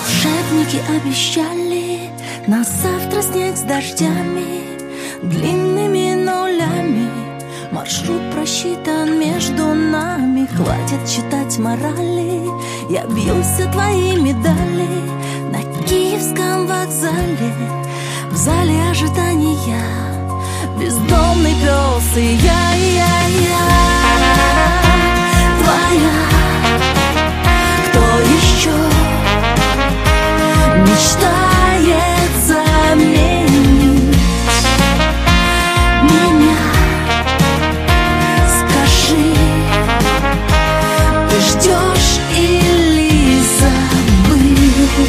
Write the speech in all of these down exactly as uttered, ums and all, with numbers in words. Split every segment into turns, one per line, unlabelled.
Волшебники обещали на завтра снег с дождями, длинными нулями. Маршрут просчитан между нами. Хватит читать морали, я бьюсь о твои медали на Киевском вокзале. В зале ожидания бездомный пес и я, и я, и я твоя. Кто еще мечтает заменить меня? Скажи, ты ждешь или забыл?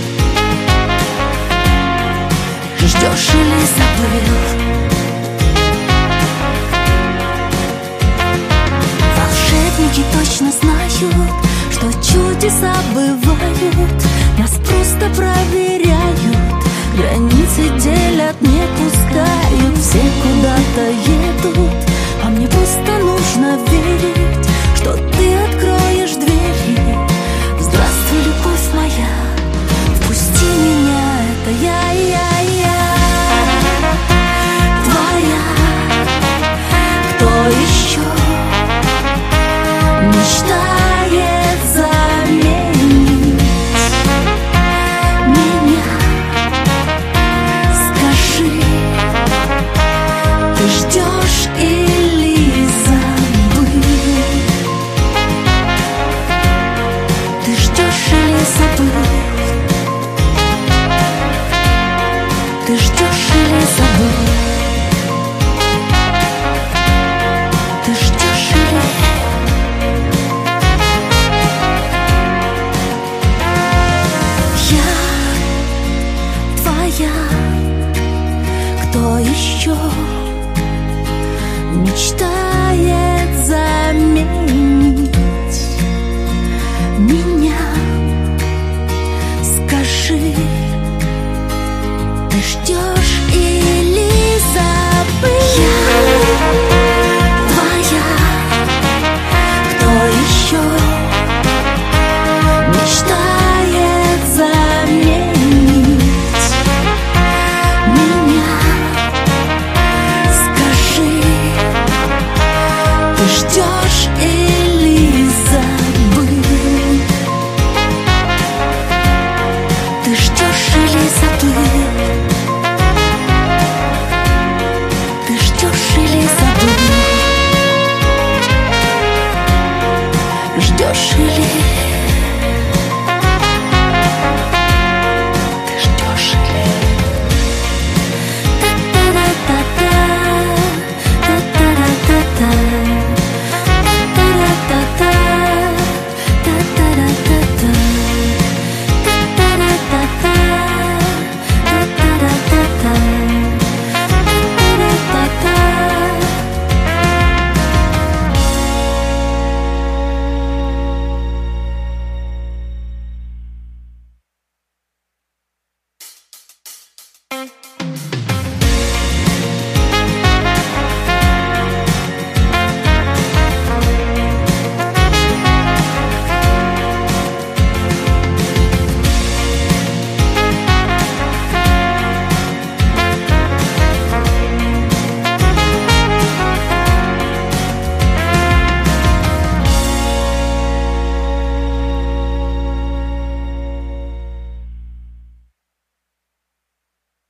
Ждешь или забыл? Волшебники точно знают, что чудеса бывают. Нас просто проверяют, границы делят, не пускают. Все куда-то едут, а мне просто нужно верить, что ты откроешь двери. Здравствуй, любовь моя, впусти меня, это я, я, я твоя. Кто еще мечтает заменить меня? Скажи, ты ждешь или забыл? Ты ждешь или забыл? Ты ждешь или забыл? Ты ждешь или... Кто еще мечтает заменить меня? Скажи, ты ждешь или забыл? Я твоя. Кто еще мечтает заменить меня? Скажи, ты ждешь или забыл? Ты ждешь или забыл? Ты ждешь или забыл? Ждешь или...